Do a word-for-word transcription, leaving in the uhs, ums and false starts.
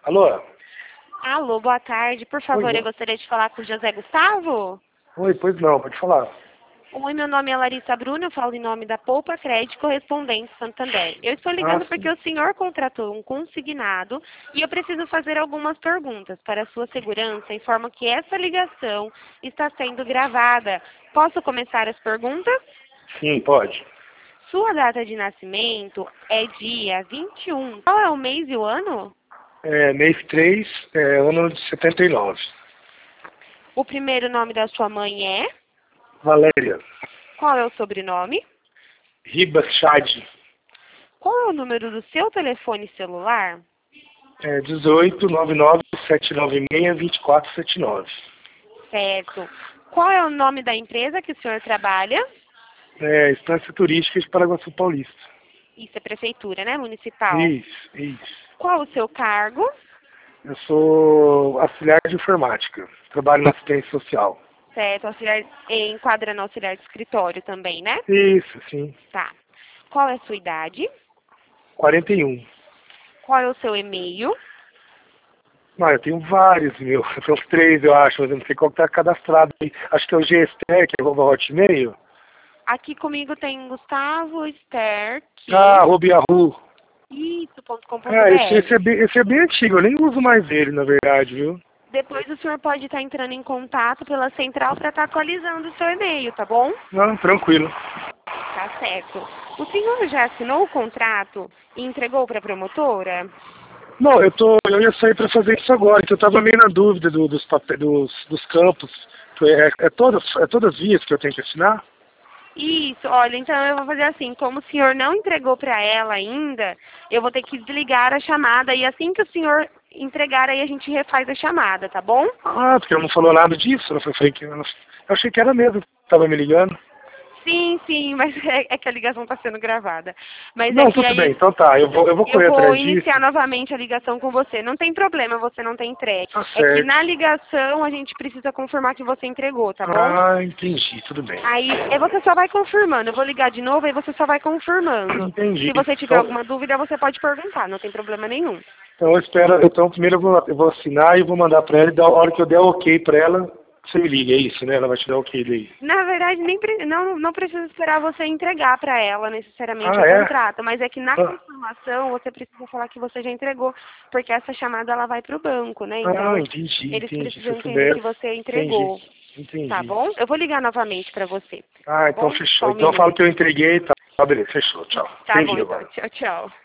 Alô? Alô, boa tarde. Por Oi, favor, eu boa. gostaria de falar com o José Gustavo. Oi, pois não, pode falar. Oi, meu nome é Larissa Bruna, eu falo em nome da Poupa Crédito Correspondente Santander. Eu estou Ah, ligando porque sim. o senhor contratou um consignado e eu preciso fazer algumas perguntas. Para a sua segurança, informo que essa ligação está sendo gravada. Posso começar as perguntas? Sim, pode. Sua data de nascimento é dia vinte e um. Qual é o mês e o ano? É, mês três, é, ano de setenta e nove. O primeiro nome da sua mãe é? Valéria. Qual é o sobrenome? Ribas Chad. Qual é o número do seu telefone celular? É, dezoito, nove nove, sete nove seis, dois quatro sete nove. Certo. Qual é o nome da empresa que o senhor trabalha? É, Estância Turística de Paraguaçu Paulista. Isso é prefeitura, né? Municipal. Isso, isso. Qual o seu cargo? Eu sou auxiliar de informática. Trabalho na assistência social. Certo. Auxiliar, enquadra no auxiliar de escritório também, né? Isso, sim. Tá. Qual é a sua idade? quarenta e um. Qual é o seu e-mail? Ah, eu tenho vários, meu. São uns três, eu acho, mas eu não sei qual que tá cadastrado aí. Acho que é o G S T, que é o Hotmail. Aqui comigo tem Gustavo Sterk. Ah, arroba Yahoo. Isso, ponto com ponto Ah, esse, esse, é br. bem, esse é bem antigo, eu nem uso mais ele, na verdade, viu? Depois o senhor pode estar entrando em contato pela central para estar atualizando o seu e-mail, tá bom? Não, tranquilo. Tá certo. O senhor já assinou o contrato e entregou para a promotora? Não, eu tô, eu ia sair para fazer isso agora, que eu tava meio na dúvida do, dos, papéis, dos, dos campos. É, é, todas, é todas as vias que eu tenho que assinar? Isso, olha, então eu vou fazer assim, como o senhor não entregou para ela ainda, eu vou ter que desligar a chamada e assim que o senhor entregar aí a gente refaz a chamada, tá bom? Ah, porque ela não falou nada disso. Eu falei que eu, não- eu achei que era mesmo que tava me ligando. Sim, sim, mas é, é que a ligação está sendo gravada. Mas é Não, que tudo bem, aí então tá, eu vou, eu vou eu correr vou atrás disso. iniciar novamente a ligação com você. Não tem problema você não ter entregue. Tá É que certo. na ligação a gente precisa confirmar que você entregou, tá bom? Ah, entendi, tudo bem. Aí é, você só vai confirmando. Eu vou ligar de novo, aí você só vai confirmando. Entendi. Se você tiver Então, alguma dúvida, você pode perguntar, não tem problema nenhum. então eu espero, então primeiro eu vou, eu vou assinar e vou mandar pra ela, e da hora que eu der o ok pra ela, você me liga, é isso, né? Ela vai te dar o ok daí. Na verdade, nem pre- não, não precisa esperar você entregar para ela necessariamente Ah, o é? contrato, mas é que na Ah, confirmação você precisa falar que você já entregou, porque essa chamada ela vai para o banco, né? ah, Então entendi, eles entendi. Se precisam eu entender souber, que você entendi, entregou, tá entendi. bom? Eu vou ligar novamente para você, Ah, tá então bom? fechou. Só um Então eu falo minuto. que eu entreguei, tá, tá beleza, fechou, tchau. Tá bom Entendi então. agora. Tchau, tchau.